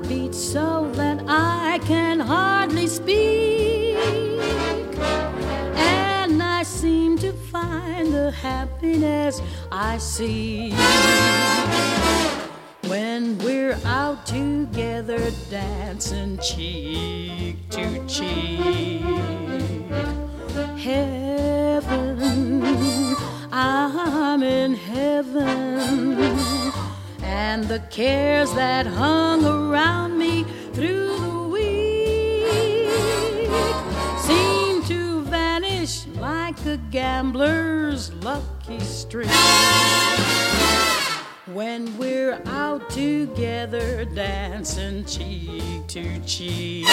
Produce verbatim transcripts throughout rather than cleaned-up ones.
beats so that I can hardly speak, and I seem to find the happiness I seek when we're out together dancing cheek to cheek. Heaven, I'm in heaven, and the cares that hung around me through the week seem to vanish like a gambler's lucky streak when we're out together dancing cheek to cheek.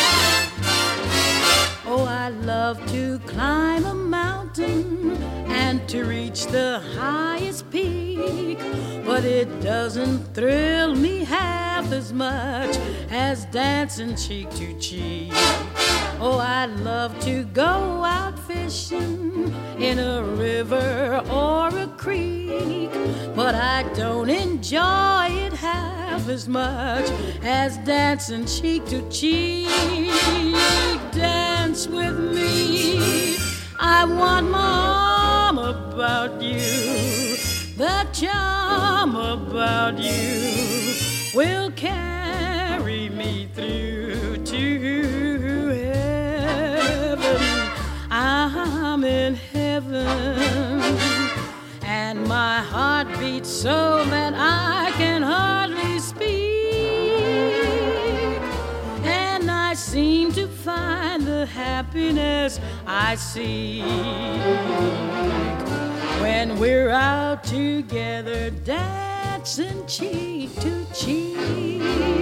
Oh, I love to climb a mountain and to reach the highest peak, but it doesn't thrill me half as much as dancing cheek to cheek. Oh, I love to go out fishing in a river or a creek, but I don't enjoy it half as much as dancing cheek to cheek. Dance with me, I want my arm about you. The charm about you will carry me through to heaven. I'm in heaven, and my heart beats so that I can hardly speak, and I seem to find the happiness I seek when we're out together dancing cheek to cheek.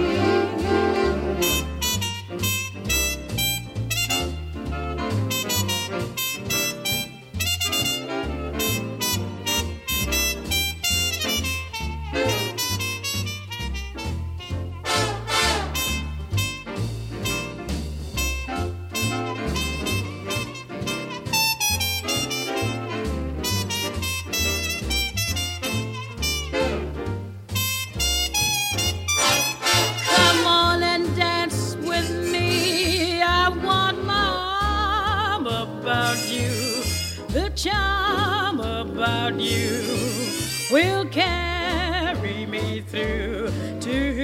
The charm about you will carry me through to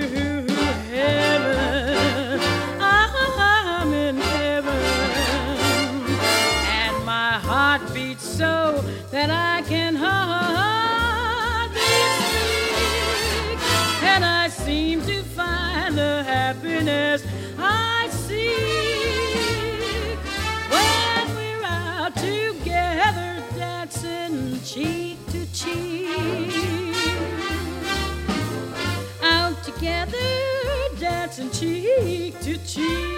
heaven. I'm in heaven, and my heart beats so that I can hardly speak, and I seem to find the happiness I seek when we're out together dancing cheek to cheek. Out together dancing cheek to cheek.